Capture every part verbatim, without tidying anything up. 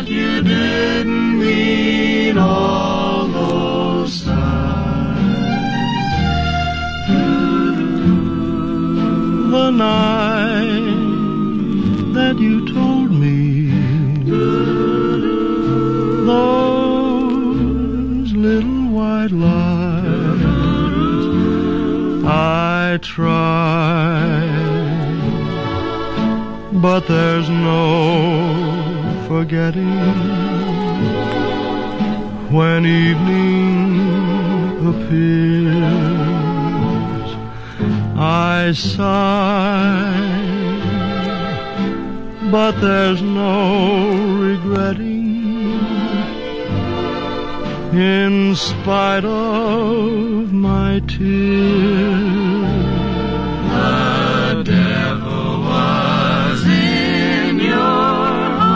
that you didn't mean all those times. The night that you told me those little white lies, I tried, but there's no forgetting when evening appears. I sigh, but there's no regretting in spite of my tears. The devil was in your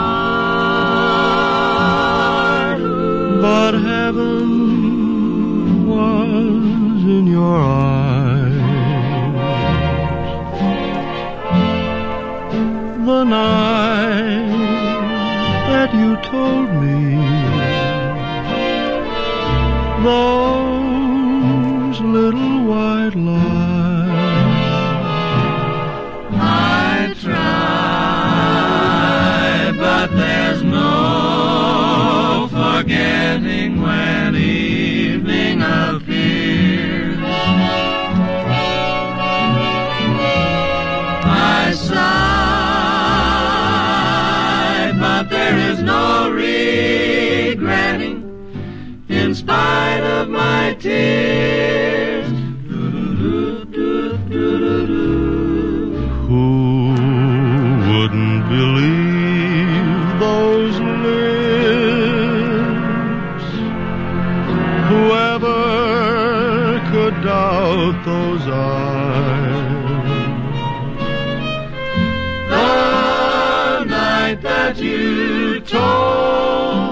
heart, but heaven was in your eyes. The night that you told me those little white lies, I tried, but there's no forgetting when evening appears. I sighed, but there is no regretting in spite of my tears. Who wouldn't believe those lips? Whoever could doubt those eyes? The night that you told